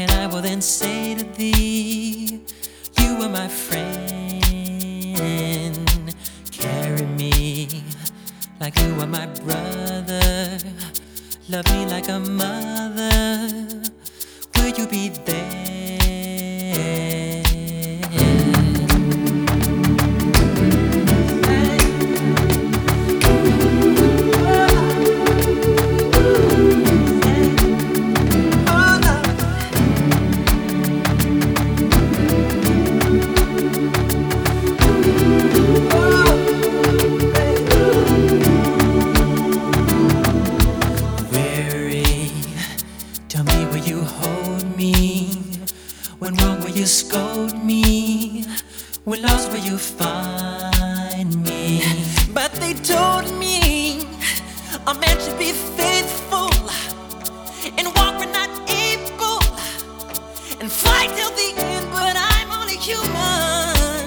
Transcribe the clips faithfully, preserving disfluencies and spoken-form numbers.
And I will then say to thee, you are my friend. Carry me like you are my brother. Love me like a mother. Will you be there? Tell me, will you hold me? When wrong, will you scold me? When lost, will you find me? But they told me a man should be faithful and walk when not able and fight till the end, but I'm only human.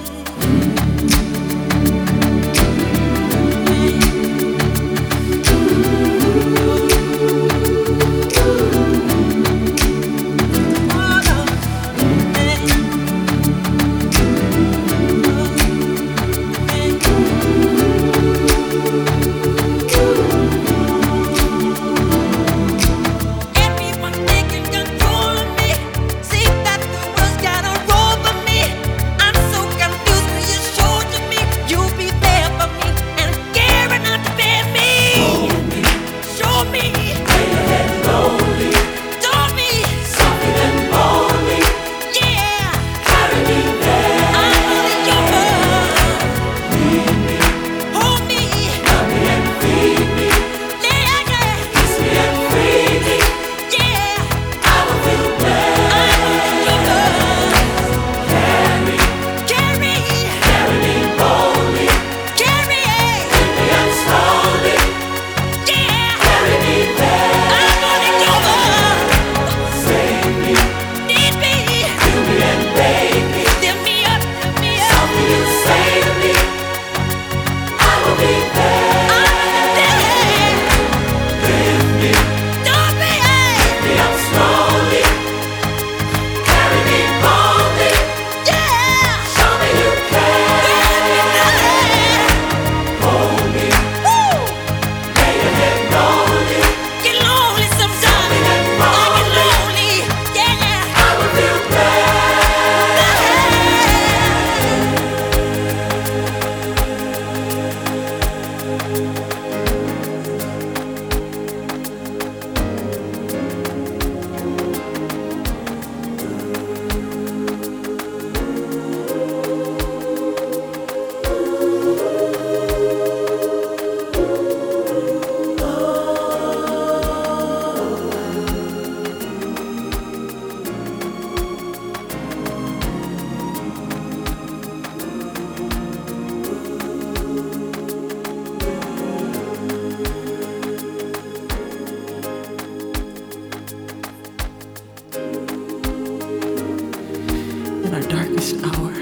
In our darkest hour,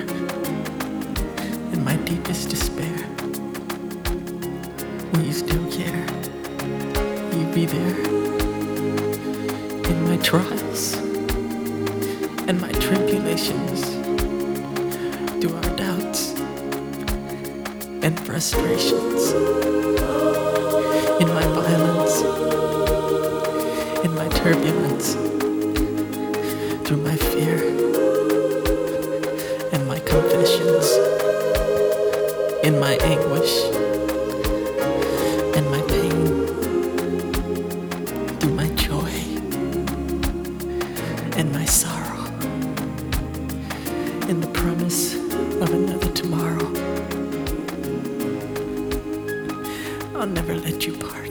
in my deepest despair, will you still care? Will you be there? In my trials and my tribulations, through our doubts and frustrations, in my violence, in my turbulence, through my fear and my confessions, in my anguish and my pain, through my joy and my sorrow, in the promise of another tomorrow. I'll never let you part.